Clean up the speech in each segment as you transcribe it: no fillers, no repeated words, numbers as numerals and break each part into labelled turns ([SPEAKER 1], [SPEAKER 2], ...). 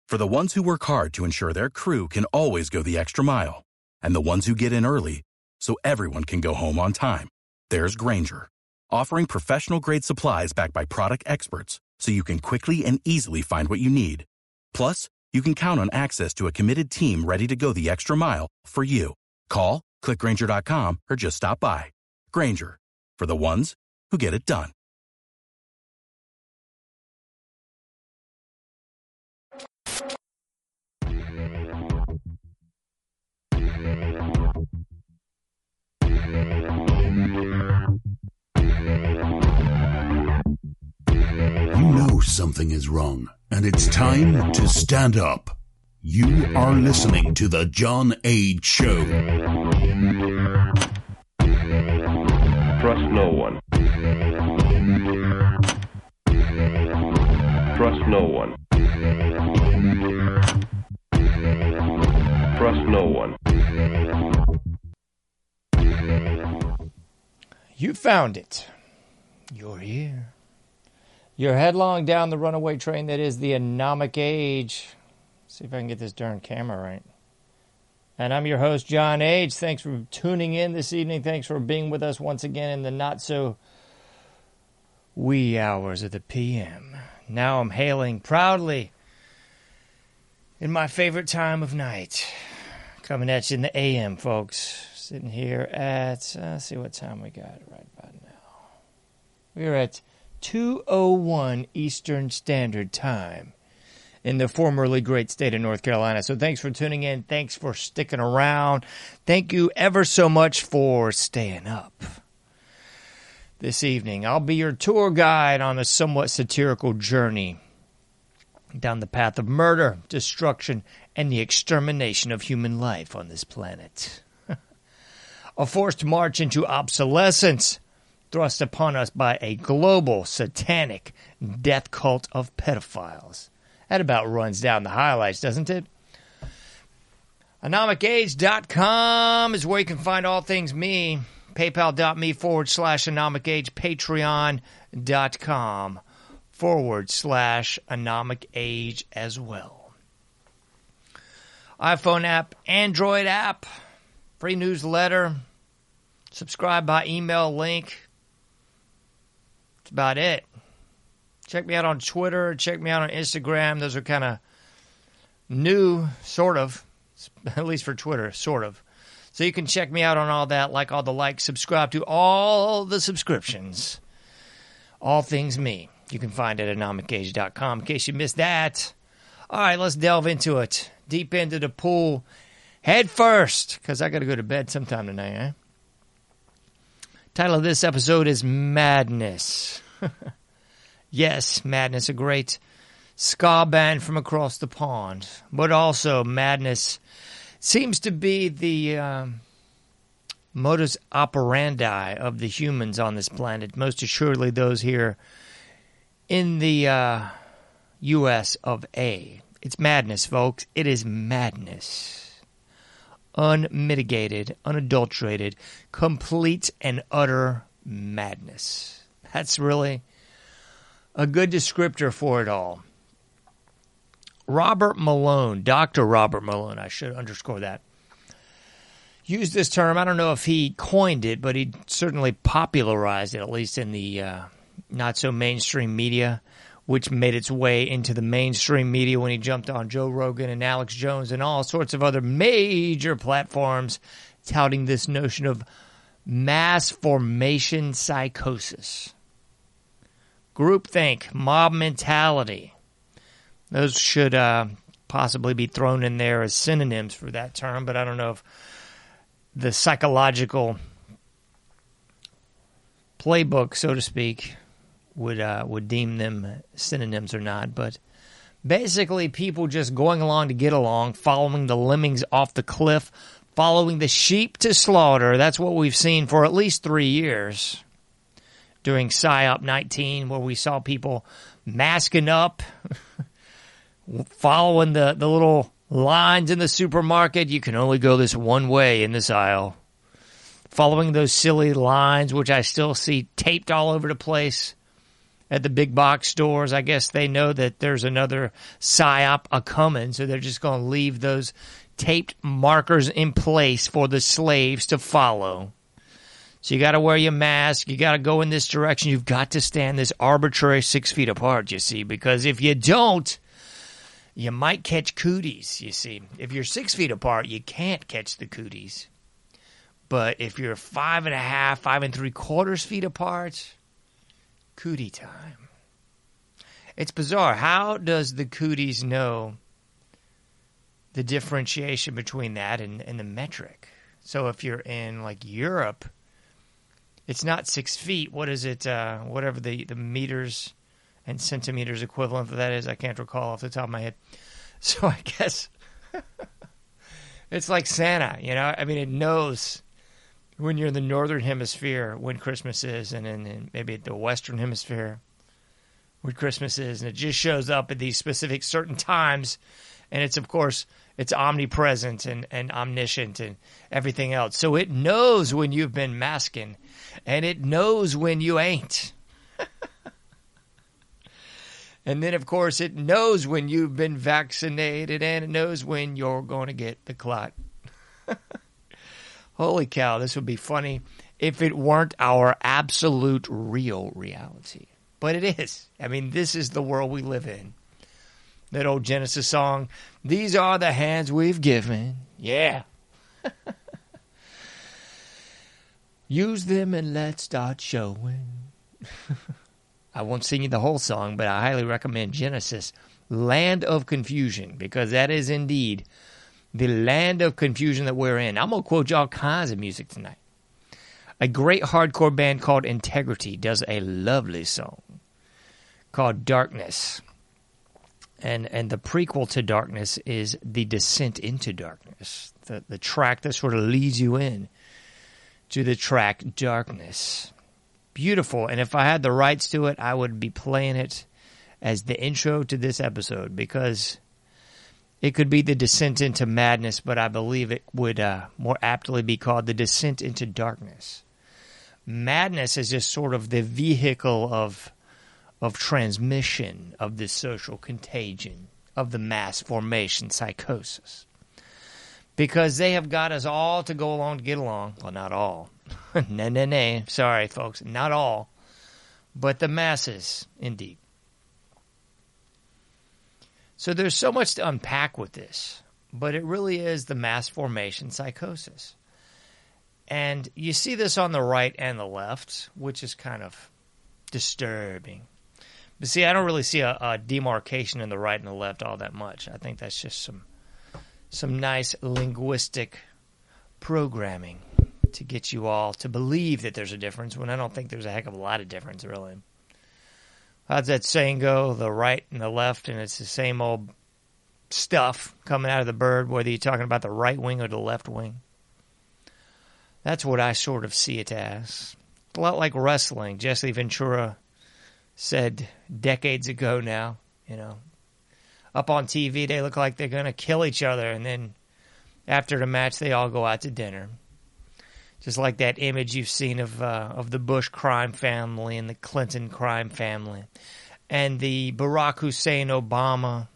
[SPEAKER 1] For the ones who work hard to ensure their crew can always go the extra mile, and the ones who get in early so everyone can go home on time, there's Grainger, offering professional-grade supplies backed by product experts so you can quickly and easily find what you need. Plus, you can count on access to a committed team ready to go the extra mile for you. Call, click Grainger.com, or just stop by. Grainger, for the ones who get it done.
[SPEAKER 2] You know something is wrong, and it's time to stand up. You are listening to The John Age Show.
[SPEAKER 3] Trust no one. Trust no one. Trust no one.
[SPEAKER 4] You found it. You're here. You're headlong down the runaway train that is the Anomic Age. See if I can get this darn camera right. And I'm your host, John Age. Thanks for tuning in this evening. Thanks for being with us once again in the not-so-wee hours of the p.m. Now I'm hailing proudly in my favorite time of night. Coming at you in the a.m., folks. Sitting here at, let's see what time we got right about now. We're at 2:01 Eastern Standard Time in the formerly great state of North Carolina. So thanks for tuning in. Thanks for sticking around. Thank you ever so much for staying up this evening. I'll be your tour guide on a somewhat satirical journey down the path of murder, destruction, and the extermination of human life on this planet. A forced march into obsolescence thrust upon us by a global satanic death cult of pedophiles. That about runs down the highlights, doesn't it? AnomicAge.com is where you can find all things me. PayPal.me/AnomicAge. Patreon.com/AnomicAge as well. iPhone app, Android app, free newsletter, subscribe by email link. That's about it. Check me out on Twitter. Check me out on Instagram. Those are kind of new, sort of, at least for Twitter, sort of. So you can check me out on all that, like all the likes, subscribe to all the subscriptions. All things me. You can find it at AnomicAge.com in case you missed that. All right, let's delve into it. Deep into the pool. Head first, because I got to go to bed sometime tonight, eh? Title of this episode is Madness. Yes, Madness, a great ska band from across the pond. But also, Madness seems to be the modus operandi of the humans on this planet. Most assuredly those here in the U.S. of A. It's madness, folks. It is madness. Unmitigated, unadulterated, complete and utter madness. That's really a good descriptor for it all. Robert Malone, Dr. Robert Malone, I should underscore that, used this term. I don't know if he coined it, but he certainly popularized it, at least in the not-so-mainstream media, which made its way into the mainstream media when he jumped on Joe Rogan and Alex Jones and all sorts of other major platforms touting this notion of mass formation psychosis. Groupthink, mob mentality. Those should possibly be thrown in there as synonyms for that term, but I don't know if the psychological playbook, so to speak, would deem them synonyms or not. But basically, people just going along to get along, following the lemmings off the cliff, following the sheep to slaughter. That's what we've seen for at least 3 years during PSYOP 19, where we saw people masking up, following the little lines in the supermarket. You can only go this one way in this aisle. Following those silly lines, which I still see taped all over the place. at the big box stores. I guess they know that there's another PSYOP a-coming, so they're just going to leave those taped markers in place for the slaves to follow. So you got to wear your mask. You got to go in this direction. You've got to stand this arbitrary 6 feet apart, you see, because if you don't, you might catch cooties, you see. If you're 6 feet apart, you can't catch the cooties. But if you're 5.5, 5.75 feet apart, cootie time. It's bizarre. How does the cooties know the differentiation between that and the metric? So if you're in, like, Europe, it's not 6 feet. What is it? Whatever the meters and centimeters equivalent of that is, I can't recall off the top of my head. So I guess it's like Santa, you know? I mean, it knows when you're in the northern hemisphere when Christmas is, and in maybe the western hemisphere when Christmas is, and it just shows up at these specific certain times, and it's, of course, it's omnipresent and omniscient and everything else. So it knows when you've been masking, and it knows when you ain't. And then, of course, it knows when you've been vaccinated, and it knows when you're going to get the clot. Holy cow, this would be funny if it weren't our absolute real reality. But it is. I mean, this is the world we live in. That old Genesis song, these are the hands we've given. Yeah. Use them and let's start showing. I won't sing you the whole song, but I highly recommend Genesis, Land of Confusion, because that is indeed the land of confusion that we're in. I'm going to quote you all kinds of music tonight. A great hardcore band called Integrity does a lovely song called Darkness. And the prequel to Darkness is The Descent into Darkness, the track that sort of leads you in to the track Darkness. Beautiful. And if I had the rights to it, I would be playing it as the intro to this episode, because it could be The Descent into Madness, but I believe it would more aptly be called The Descent into Darkness. Madness is just sort of the vehicle of transmission of this social contagion, of the mass formation psychosis. Because they have got us all to go along to get along. Well, not all. No. Sorry, folks. Not all. But the masses, indeed. So there's so much to unpack with this. But it really is the mass formation psychosis. And you see this on the right and the left, which is kind of disturbing. But see, I don't really see a demarcation in the right and the left all that much. I think that's just some nice linguistic programming to get you all to believe that there's a difference, when I don't think there's a heck of a lot of difference, really. How's that saying go? The right and the left, and it's the same old stuff coming out of the bird, whether you're talking about the right wing or the left wing. That's what I sort of see it as. A lot like wrestling. Jesse Ventura said decades ago now, you know, up on TV they look like they're going to kill each other, and then after the match they all go out to dinner. Just like that image you've seen of the Bush crime family and the Clinton crime family and the Barack Hussein Obama,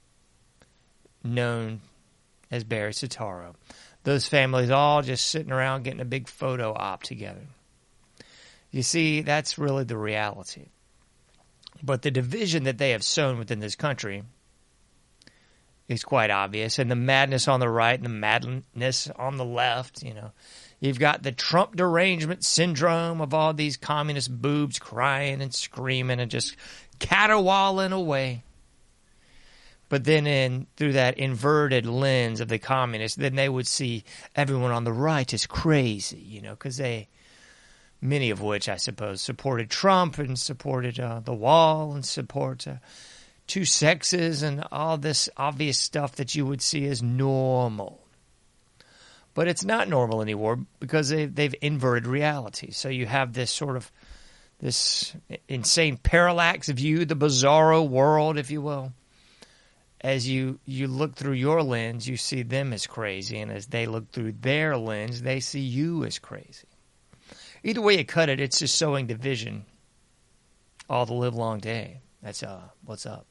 [SPEAKER 4] known as Barry Soetoro. Those families all just sitting around getting a big photo op together. You see, that's really the reality. But the division that they have sown within this country is quite obvious. And the madness on the right and the madness on the left, you know. You've got the Trump derangement syndrome of all these communist boobs crying and screaming and just caterwauling away. But then through that inverted lens of the communists, then they would see everyone on the right as crazy, you know, because many of which, I suppose, supported Trump and supported the wall and support two sexes and all this obvious stuff that you would see as normal. But it's not normal anymore because they've inverted reality. So you have this sort of this insane parallax view, the bizarro world, if you will. As you look through your lens, you see them as crazy. And as they look through their lens, they see you as crazy. Either way you cut it, it's just sowing division all the live long day. That's what's up.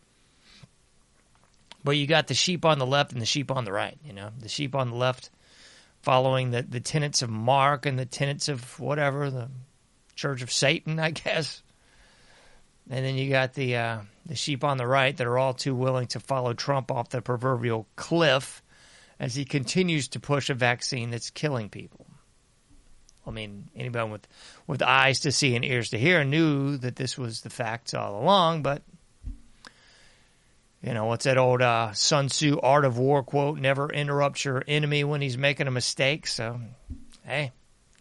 [SPEAKER 4] But you got the sheep on the left and the sheep on the right, you know. The sheep on the left following the tenets of Mark and the tenets of whatever, the Church of Satan, I guess. And then you got the sheep on the right that are all too willing to follow Trump off the proverbial cliff as he continues to push a vaccine that's killing people. I mean, anybody with eyes to see and ears to hear knew that this was the facts all along, but, you know, what's that old Sun Tzu Art of War quote? Never interrupt your enemy when he's making a mistake. So, hey,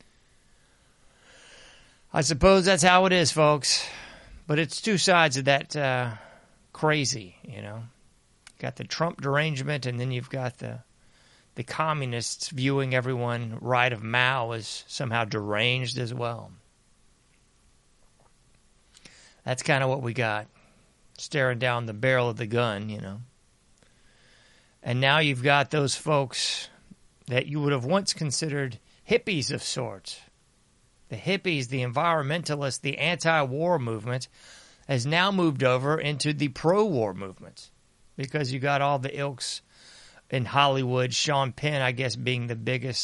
[SPEAKER 4] I suppose that's how it is, folks. But it's two sides of that crazy, you know. Got the Trump derangement, and then you've got the communists viewing everyone right of Mao as somehow deranged as well. That's kind of what we got, staring down the barrel of the gun, you know. And now you've got those folks that you would have once considered hippies of sorts. The hippies, the environmentalists, the anti-war movement has now moved over into the pro-war movement because you got all the ilks in Hollywood, Sean Penn, I guess, being the biggest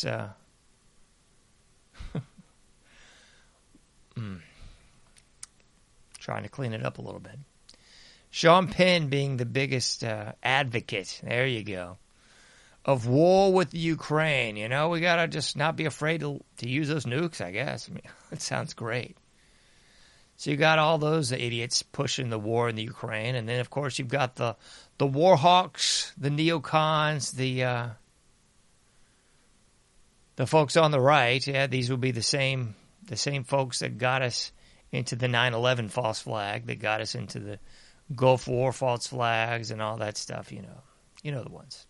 [SPEAKER 4] trying to clean it up a little bit. Sean Penn being the biggest advocate, there you go, of war with Ukraine. You know, we got to just not be afraid to use those nukes, I guess. I mean, it sounds great. So you got all those idiots pushing the war in the Ukraine. And then, of course, you've got the war hawks, the neocons, the folks on the right. Yeah, these will be the same folks that got us into the 9/11 false flag, that got us into the Gulf War false flags and all that stuff, you know. You know the ones.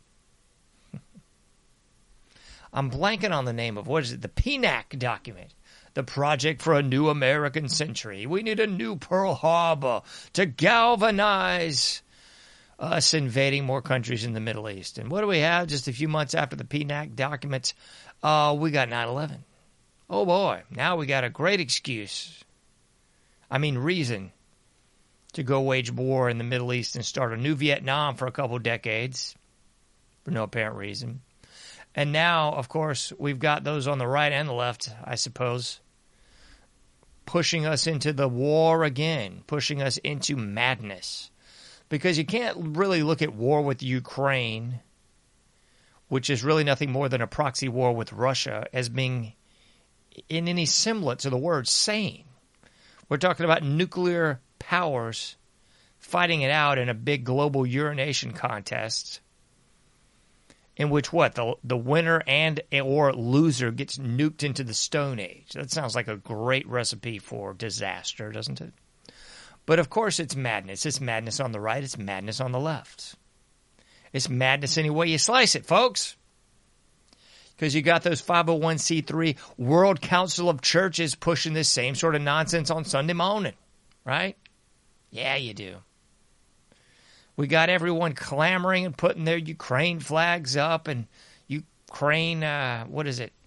[SPEAKER 4] I'm blanking on the name of, what is it, the PNAC document. The Project for a New American Century. We need a new Pearl Harbor to galvanize us invading more countries in the Middle East. And what do we have just a few months after the PNAC documents? We got 9/11. Oh, boy. Now we got a great excuse. I mean, reason to go wage war in the Middle East and start a new Vietnam for a couple decades for no apparent reason. And now, of course, we've got those on the right and the left, I suppose, pushing us into the war again, pushing us into madness. Because you can't really look at war with Ukraine, which is really nothing more than a proxy war with Russia, as being in any semblance of the word sane. We're talking about nuclear powers fighting it out in a big global urination contest in which what? The winner and or loser gets nuked into the Stone Age. That sounds like a great recipe for disaster, doesn't it? But of course it's madness. It's madness on the right. It's madness on the left. It's madness any way you slice it, folks. Because you got those 501c3 World Council of Churches pushing this same sort of nonsense on Sunday morning, right? Yeah, you do. We got everyone clamoring and putting their Ukraine flags up and Ukraine, what is it?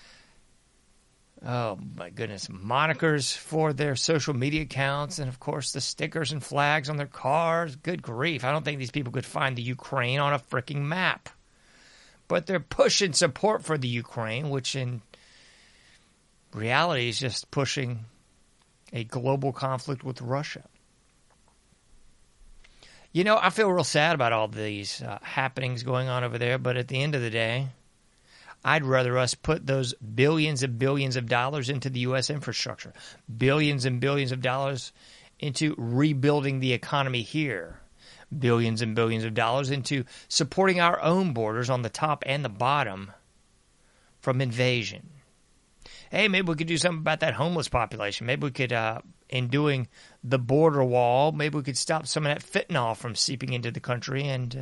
[SPEAKER 4] Oh, my goodness. Monikers for their social media accounts. And, of course, the stickers and flags on their cars. Good grief. I don't think these people could find the Ukraine on a freaking map. But they're pushing support for the Ukraine, which in reality is just pushing a global conflict with Russia. You know, I feel real sad about all these happenings going on over there, but at the end of the day, I'd rather us put those billions and billions of dollars into the U.S. infrastructure, billions and billions of dollars into rebuilding the economy here, billions and billions of dollars into supporting our own borders on the top and the bottom from invasion. Hey, maybe we could do something about that homeless population. Maybe we could, in doing the border wall, maybe we could stop some of that fentanyl from seeping into the country and,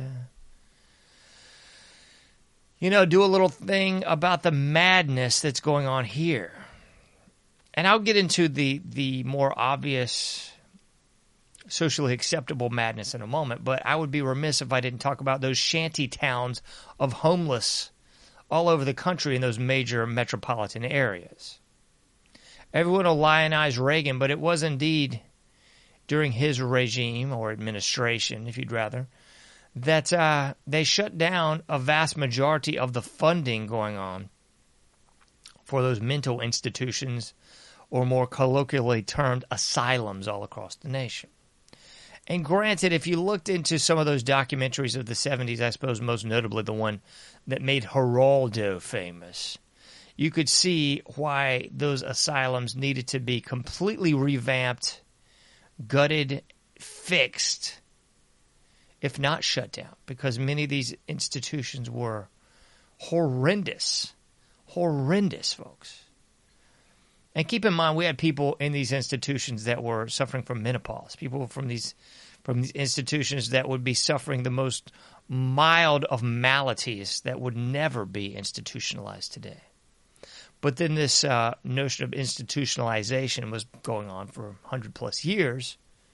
[SPEAKER 4] do a little thing about the madness that's going on here. And I'll get into the more obvious, socially acceptable madness in a moment, but I would be remiss if I didn't talk about those shanty towns of homeless all over the country in those major metropolitan areas. Everyone will lionize Reagan, but it was indeed during his regime or administration, if you'd rather, that they shut down a vast majority of the funding going on for those mental institutions, or more colloquially termed asylums, all across the nation. And granted, if you looked into some of those documentaries of the 70s, I suppose most notably the one that made Geraldo famous, you could see why those asylums needed to be completely revamped, gutted, fixed, if not shut down, because many of these institutions were horrendous. Horrendous, folks. And keep in mind, we had people in these institutions that were suffering from menopause, people from these institutions that would be suffering the most mild of maladies that would never be institutionalized today. But then this notion of institutionalization was going on for 100-plus years,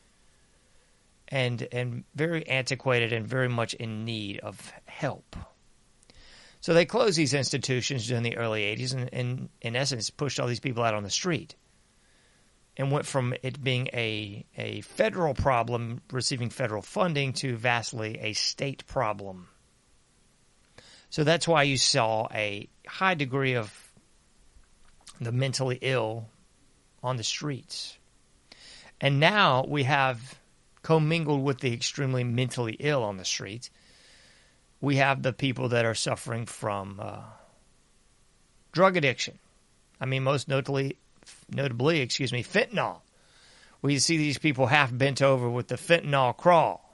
[SPEAKER 4] and very antiquated and very much in need of help. So they closed these institutions during the early 80s and in essence, pushed all these people out on the street and went from it being a federal problem receiving federal funding to vastly a state problem. So that's why you saw a high degree of the mentally ill on the streets. And now we have commingled with the extremely mentally ill on the streets. We have the people that are suffering from drug addiction. I mean, most notably, fentanyl. We see these people half bent over with the fentanyl crawl.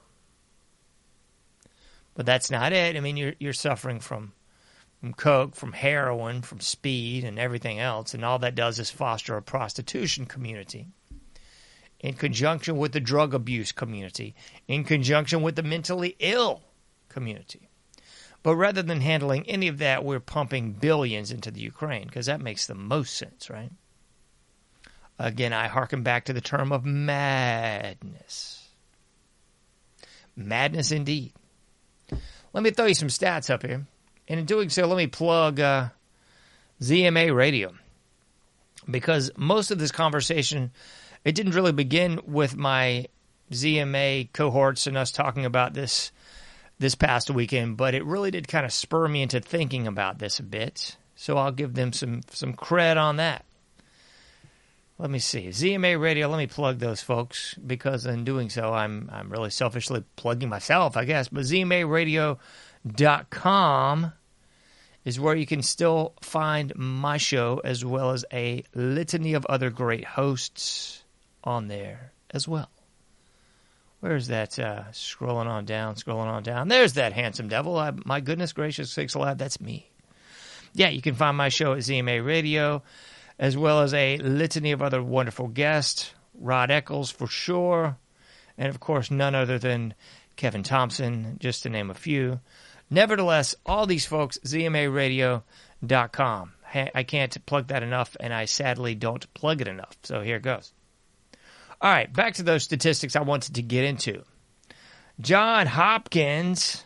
[SPEAKER 4] But that's not it. I mean, you're suffering from coke, from heroin, from speed, and everything else. And all that does is foster a prostitution community in conjunction with the drug abuse community, in conjunction with the mentally ill community. But rather than handling any of that, we're pumping billions into the Ukraine because that makes the most sense, right? Again, I hearken back to the term of madness. Madness indeed. Let me throw you some stats up here. And in doing so, let me plug ZMA Radio. Because most of this conversation, it didn't really begin with my ZMA cohorts and us talking about this past weekend, but it really did kind of spur me into thinking about this a bit. So I'll give them some cred on that. Let me see. ZMA Radio, let me plug those folks, because in doing so, I'm really selfishly plugging myself, I guess. But ZMARadio.com is where you can still find my show, as well as a litany of other great hosts on there as well. Where's that? Scrolling on down. There's that handsome devil. My goodness gracious sakes alive, that's me. Yeah, you can find my show at ZMA Radio, as well as a litany of other wonderful guests. Rod Eccles, for sure. And, of course, none other than Kevin Thompson, just to name a few. Nevertheless, all these folks, ZMARadio.com. I can't plug that enough, and I sadly don't plug it enough. So here it goes. All right, back to those statistics I wanted to get into. John Hopkins,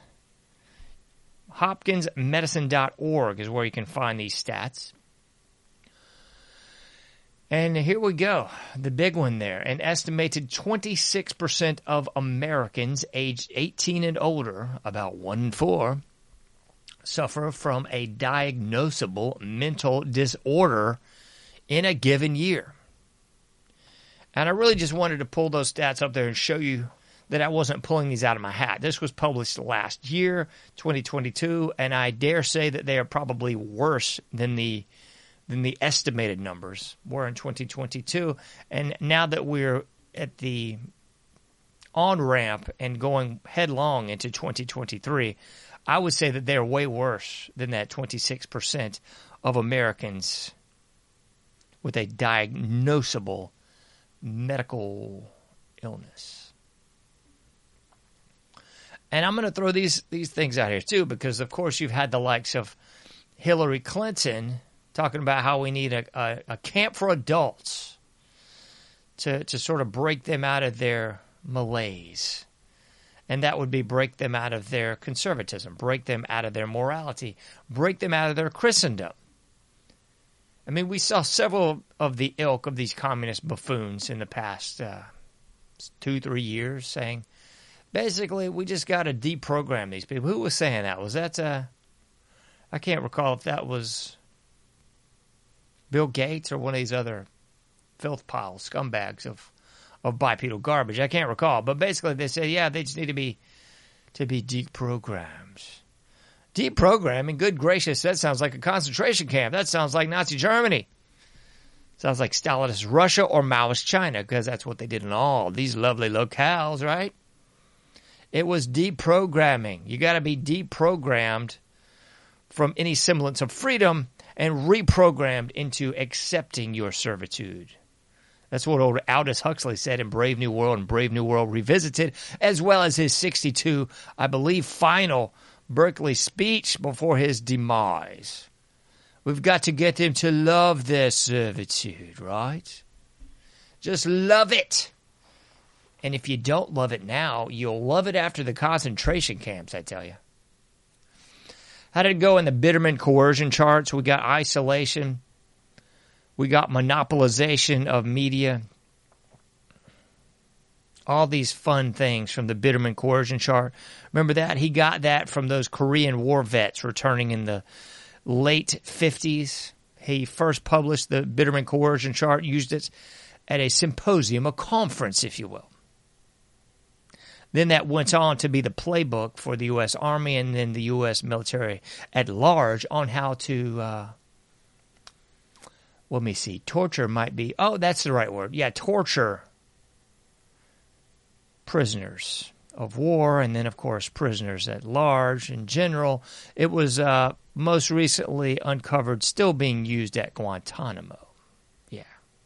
[SPEAKER 4] hopkinsmedicine.org is where you can find these stats. And here we go, the big one there. An estimated 26% of Americans aged 18 and older, about 1 in 4, suffer from a diagnosable mental disorder in a given year. And I really just wanted to pull those stats up there and show you that I wasn't pulling these out of my hat. This was published last year, 2022, and I dare say that they are probably worse than the estimated numbers were in 2022. And now that we're at the on-ramp and going headlong into 2023, I would say that they're way worse than that 26% of Americans with a diagnosable medical illness. And I'm going to throw these things out here too, because of course you've had the likes of Hillary Clinton talking about how we need a camp for adults to sort of break them out of their malaise. And that would be break them out of their conservatism, break them out of their morality, break them out of their Christendom. I mean, we saw several of the ilk of these communist buffoons in the past 2-3 years, saying, basically, we just got to deprogram these people. Who was saying that? Was that, I can't recall if that was Bill Gates or one of these other filth pile scumbags of bipedal garbage. I can't recall. But basically, they said, yeah, they just need to be deprogrammed. Deprogramming, good gracious, that sounds like a concentration camp. That sounds like Nazi Germany. Sounds like Stalinist Russia or Maoist China, because that's what they did in all these lovely locales, right? It was deprogramming. You got to be deprogrammed from any semblance of freedom and reprogrammed into accepting your servitude. That's what old Aldous Huxley said in Brave New World and Brave New World Revisited, as well as his 62, I believe, final Berkeley speech before his demise. We've got to get them to love their servitude, right? Just love it. And if you don't love it now, you'll love it after the concentration camps, I tell you. How did it go in the Bitterman coercion charts? We got isolation. We got monopolization of media. All these fun things from the Bitterman coercion chart. Remember that? He got that from those Korean War vets returning in the late 50s. He first published the Bitterman coercion chart, used it at a symposium, a conference, if you will. Then that went on to be the playbook for the U.S. Army and then the U.S. military at large on how to, let me see, torture might be, oh, that's the right word. Yeah, torture prisoners of war and then, of course, prisoners at large in general. It was most recently uncovered still being used at Guantanamo. Yeah.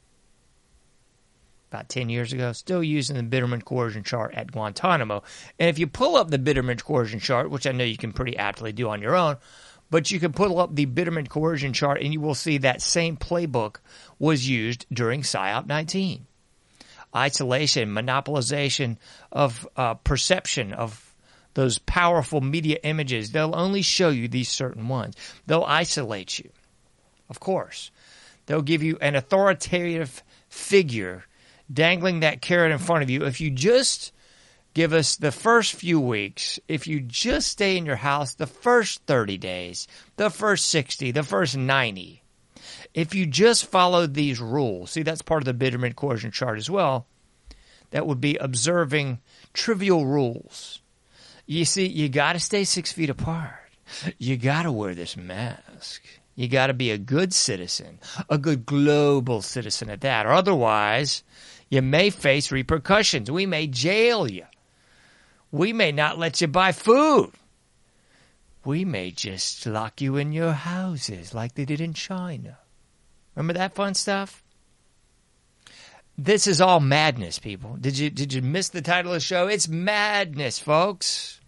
[SPEAKER 4] About 10 years ago, still using the Bitterman coercion chart at Guantanamo. And if you pull up the Bitterman coercion chart, which I know you can pretty aptly do on your own, but you can pull up the Bitterman coercion chart and you will see that same playbook was used during PSYOP 19. Isolation, monopolization of perception of those powerful media images. They'll only show you these certain ones. They'll isolate you, of course. They'll give you an authoritative figure dangling that carrot in front of you. If you just give us the first few weeks, if you just stay in your house the first 30 days, the first 60, the first 90, if you just follow these rules, see, that's part of the Bitterman coercion chart as well, that would be observing trivial rules. You see, you got to stay 6 feet apart. You got to wear this mask. You got to be a good citizen, a good global citizen at that, or otherwise you may face repercussions. We may jail you. We may not let you buy food. We may just lock you in your houses like they did in China. Remember that fun stuff? This is all madness, people. Did you miss the title of the show? It's madness, folks.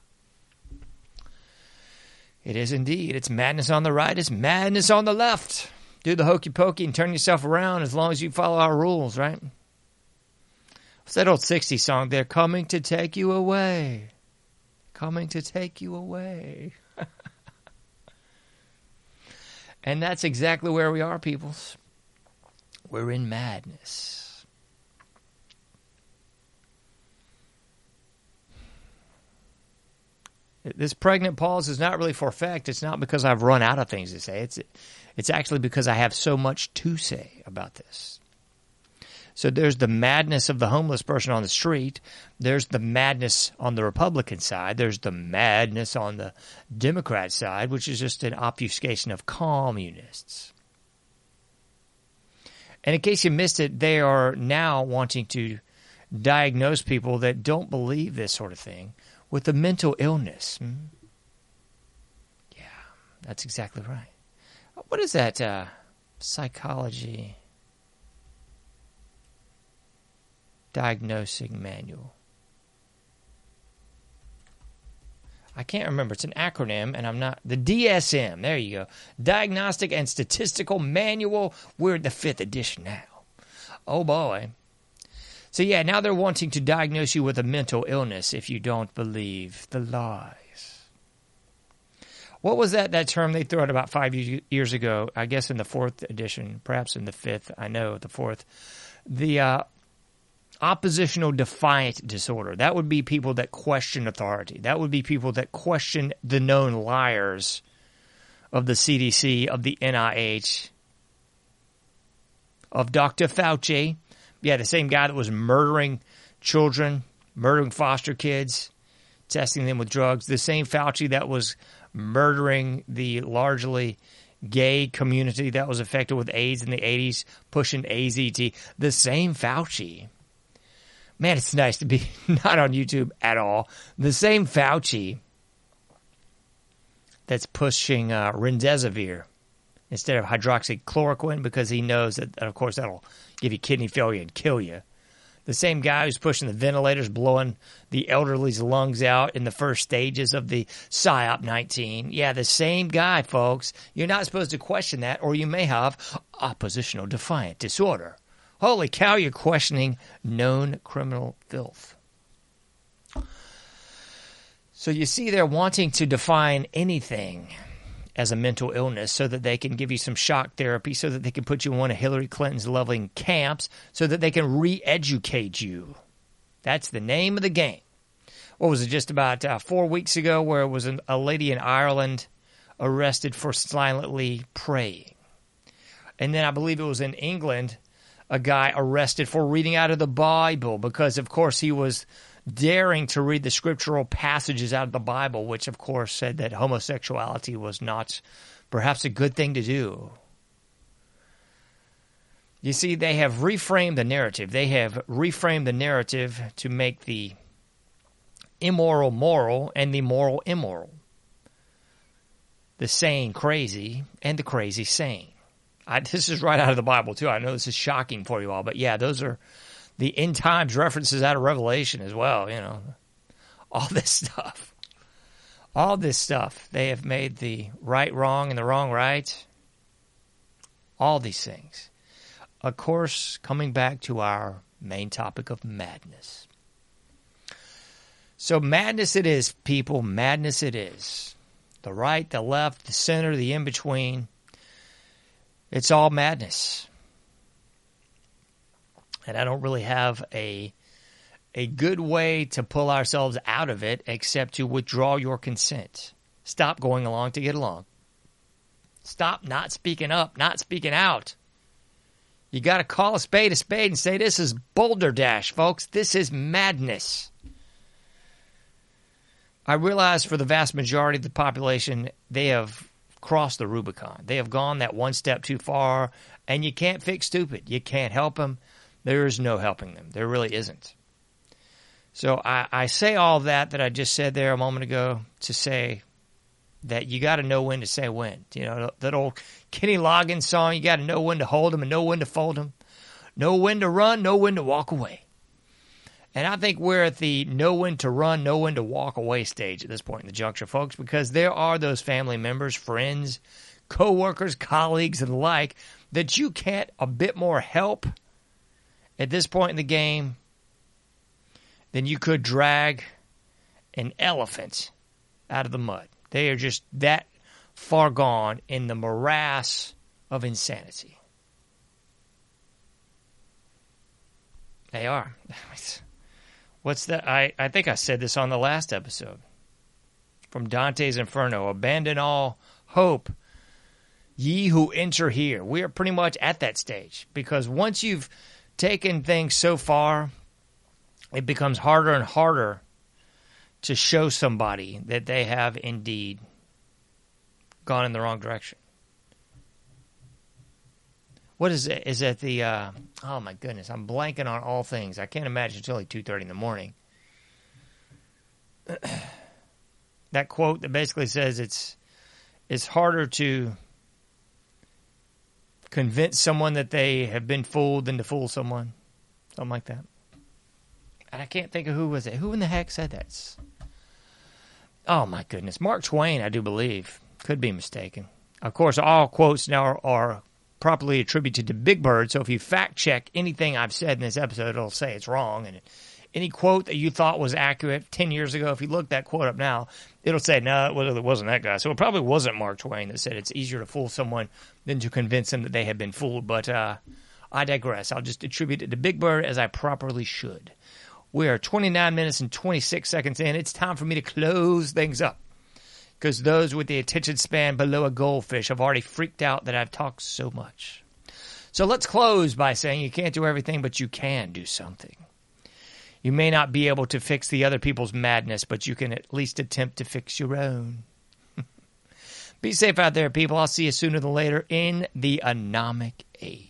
[SPEAKER 4] It is indeed. It's madness on the right. It's madness on the left. Do the hokey pokey and turn yourself around as long as you follow our rules, right? What's that old 60s song? They're coming to take you away. Coming to take you away. And that's exactly where we are, peoples. We're in madness. This pregnant pause is not really for effect. It's not because I've run out of things to say. It's actually because I have so much to say about this. So there's the madness of the homeless person on the street. There's the madness on the Republican side. There's the madness on the Democrat side, which is just an obfuscation of communists. And in case you missed it, they are now wanting to diagnose people that don't believe this sort of thing with a mental illness. Yeah, that's exactly right. What is that psychology diagnosing manual? I can't remember. It's an acronym, and I'm not... The DSM. There you go. Diagnostic and Statistical Manual. We're in the 5th edition now. Oh, boy. So, yeah, now they're wanting to diagnose you with a mental illness if you don't believe the lies. What was that term they threw out about 5 years ago? I guess in the 4th edition, perhaps in the 5th. I know, the 4th. The oppositional defiant disorder. That would be people that question authority. That would be people that question the known liars of the CDC, of the NIH, of Dr. Fauci. Yeah, the same guy that was murdering children, murdering foster kids, testing them with drugs. The same Fauci that was murdering the largely gay community that was affected with AIDS in the 80s, pushing AZT. The same Fauci. Man, it's nice to be not on YouTube at all. The same Fauci that's pushing remdesivir instead of hydroxychloroquine because he knows that, of course, that'll give you kidney failure and kill you. The same guy who's pushing the ventilators, blowing the elderly's lungs out in the first stages of the PSYOP-19. Yeah, the same guy, folks. You're not supposed to question that, or you may have oppositional defiant disorder. Holy cow, you're questioning known criminal filth. So you see, they're wanting to define anything as a mental illness so that they can give you some shock therapy, so that they can put you in one of Hillary Clinton's loving camps, so that they can re-educate you. That's the name of the game. What was it, just about 4 weeks ago, where it was a lady in Ireland arrested for silently praying. And then I believe it was in England, a guy arrested for reading out of the Bible because, of course, he was daring to read the scriptural passages out of the Bible, which, of course, said that homosexuality was not perhaps a good thing to do. You see, they have reframed the narrative. They have reframed the narrative to make the immoral moral and the moral immoral. The sane crazy and the crazy sane. This is right out of the Bible, too. I know this is shocking for you all, but yeah, those are the end times references out of Revelation as well, you know. All this stuff. All this stuff. They have made the right wrong and the wrong right. All these things. Of course, coming back to our main topic of madness. So madness it is, people. Madness it is. The right, the left, the center, the in-between. It's all madness. And I don't really have a good way to pull ourselves out of it except to withdraw your consent. Stop going along to get along. Stop not speaking up, not speaking out. You got to call a spade and say, this is Boulder Dash, folks. This is madness. I realize for the vast majority of the population, they have crossed the Rubicon. They have gone that one step too far, and you can't fix stupid. You can't help them. There is no helping them. There really isn't. So I say all that I just said there a moment ago to say that you got to know when to say when. You know, that old Kenny Loggins song, you got to know when to hold them and know when to fold them. Know when to run, know when to walk away. And I think we're at the know when to run, know when to walk away stage at this point in the juncture, folks, because there are those family members, friends, co-workers, colleagues, and the like that you can't a bit more help at this point in the game than you could drag an elephant out of the mud. They are just that far gone in the morass of insanity. They are. What's that? I think I said this on the last episode. From Dante's Inferno. Abandon all hope, ye who enter here. We are pretty much at that stage. Because once you've taken things so far, it becomes harder and harder to show somebody that they have indeed gone in the wrong direction. What is it? Is it the, oh my goodness, I'm blanking on all things. I can't imagine it's only 2:30 in the morning. That quote that basically says it's harder to convince someone that they have been fooled than to fool someone. Something like that. And I can't think of who was it. Who in the heck said that? Oh my goodness. Mark Twain, I do believe. Could be mistaken. Of course, all quotes now are properly attributed to Big Bird, so if you fact check anything I've said in this episode, it'll say it's wrong. And any quote that you thought was accurate 10 years ago, if you look that quote up now, it'll say, no, it wasn't that guy. So it probably wasn't Mark Twain that said it's easier to fool someone than to convince them that they have been fooled. But I digress. I'll just attribute it to Big Bird as I properly should. We are 29 minutes and 26 seconds in. It's time for me to close things up, because those with the attention span below a goldfish have already freaked out that I've talked so much. So let's close by saying you can't do everything, but you can do something. You may not be able to fix the other people's madness, but you can at least attempt to fix your own. Be safe out there, people. I'll see you sooner than later in the Anomic Age.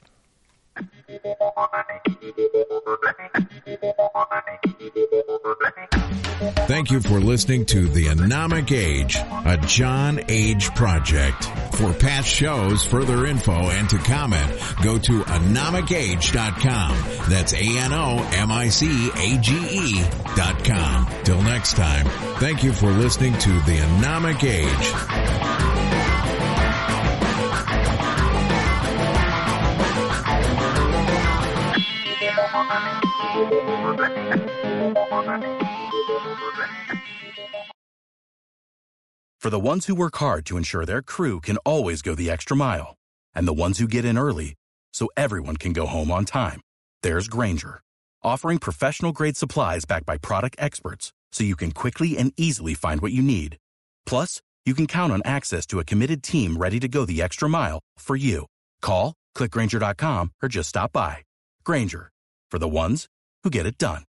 [SPEAKER 5] Thank you for listening to The Anomic Age, a John Age project. For past shows, further info, and to comment, go to anomicage.com. That's ANOMICAGE.com. Till next time, thank you for listening to The Anomic Age.
[SPEAKER 1] For the ones who work hard to ensure their crew can always go the extra mile, and the ones who get in early so everyone can go home on time, there's Grainger, offering professional-grade supplies backed by product experts so you can quickly and easily find what you need. Plus, you can count on access to a committed team ready to go the extra mile for you. Call, click Grainger.com, or just stop by. Grainger, for the ones who get it done.